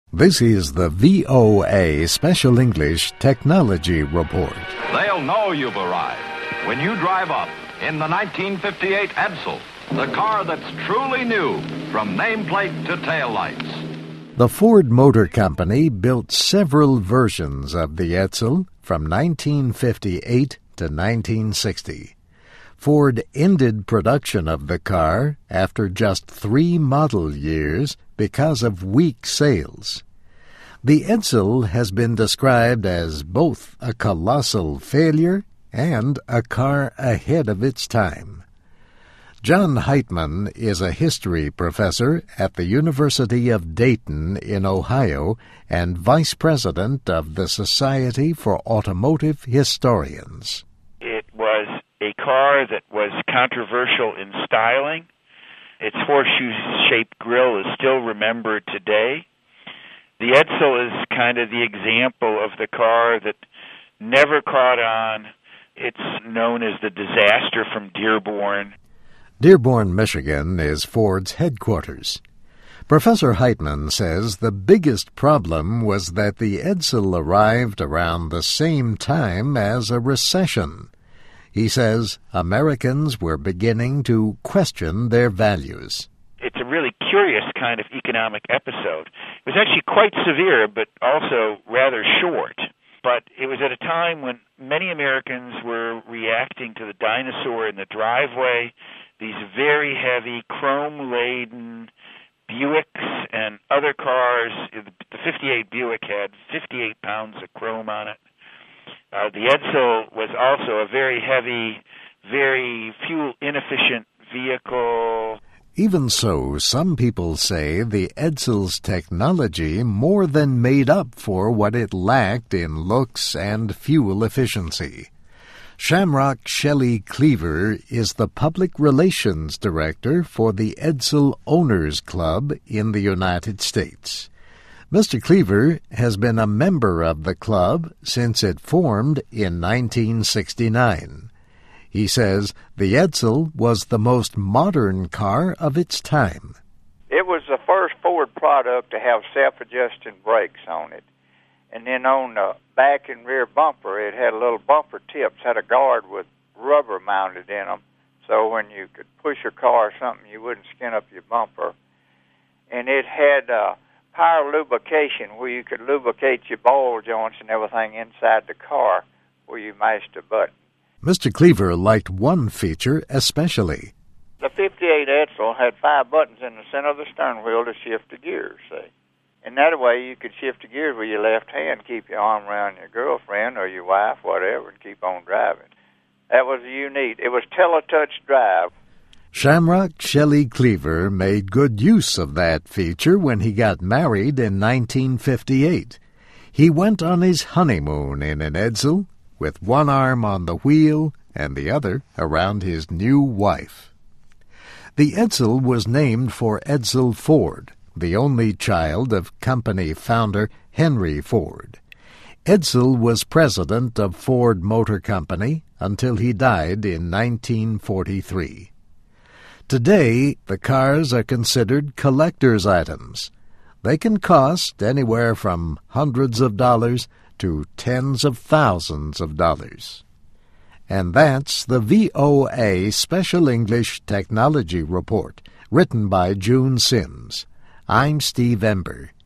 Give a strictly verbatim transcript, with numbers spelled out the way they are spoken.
This is the V O A Special English Technology Report. They'll know you've arrived when you drive up in the nineteen fifty-eight Edsel, the car that's truly new from nameplate to taillights. The Ford Motor Company built several versions of the Edsel from nineteen fifty-eight to nineteen sixty. Ford ended production of the car after just three model years because of weak sales. The Edsel has been described as both a colossal failure and a car ahead of its time. John Heitman is a history professor at the University of Dayton in Ohio and vice president of the Society for Automotive Historians. It was a car that was controversial in styling. Its horseshoe-shaped grille is still remembered today. The Edsel is kind of the example of the car that never caught on. It's known as the disaster from Dearborn. Dearborn, Michigan is Ford's headquarters. Professor Heitman says the biggest problem was that the Edsel arrived around the same time as a recession. He says Americans were beginning to question their values. It's a really curious kind of economic episode. It was actually quite severe, but also rather short. But it was at a time when many Americans were reacting to the dinosaur in the driveway, these very heavy, chrome-laden Buicks and other cars. The fifty-eight Buick had fifty-eight pounds of chrome on it. Uh, the Edsel was also a very heavy, very fuel-inefficient vehicle. Even so, some people say the Edsel's technology more than made up for what it lacked in looks and fuel efficiency. Shamrock Shelley Cleaver is the Public Relations Director for the Edsel Owners Club in the United States. Mister Cleaver has been a member of the club since it formed in nineteen sixty-nine. He says the Edsel was the most modern car of its time. It was the first Ford product to have self-adjusting brakes on it. And then on the back and rear bumper, it had little bumper tips, had a guard with rubber mounted in them, so when you could push your car or something, you wouldn't skin up your bumper. And it had uh, power lubrication, where you could lubricate your ball joints and everything inside the car where you mashed a button. Mister Cleaver liked one feature especially. The fifty-eight Edsel had five buttons in the center of the steering wheel to shift the gears, see. And that way you could shift the gears with your left hand, keep your arm around your girlfriend or your wife, whatever, and keep on driving. That was unique. It was teletouch drive. Shamrock Shelley Cleaver made good use of that feature when he got married in nineteen fifty-eight. He went on his honeymoon in an Edsel with one arm on the wheel and the other around his new wife. The Edsel was named for Edsel Ford, the only child of company founder Henry Ford. Edsel was president of Ford Motor Company until he died in nineteen forty-three. Today, the cars are considered collector's items. They can cost anywhere from hundreds of dollars to tens of thousands of dollars. And that's the V O A Special English Technology Report, written by June Sims. I'm Steve Ember.